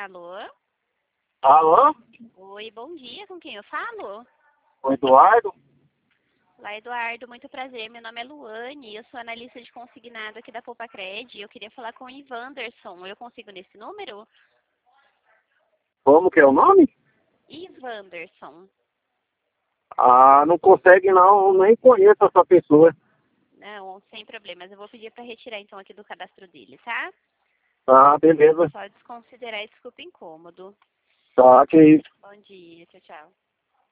Alô? Alô? Oi, bom dia, com quem eu falo? O Eduardo? Olá, Eduardo, muito prazer. Meu nome é Luane, eu sou analista de consignado aqui da Poupa-Cred. Eu queria falar com o Ivanderson. Eu consigo nesse número? Como que é o nome? Ivanderson. Ah, não consegue não, nem conheço essa pessoa. Não, sem problemas. Eu vou pedir para retirar então aqui do cadastro dele, tá? Ah, beleza. Só desconsiderar esse desculpa incômodo. Tá, que isso. Bom dia, tchau, tchau.